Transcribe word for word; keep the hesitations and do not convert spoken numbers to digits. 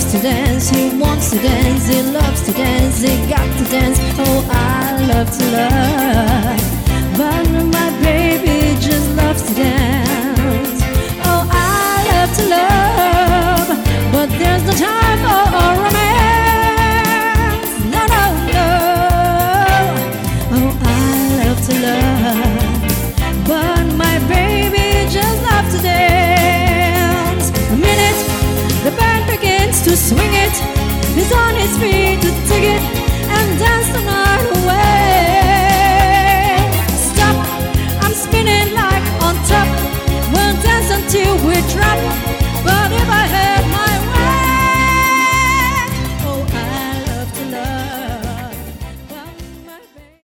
to dance, he wants to dance, he loves to dance, he got to dance. Oh, I love to love.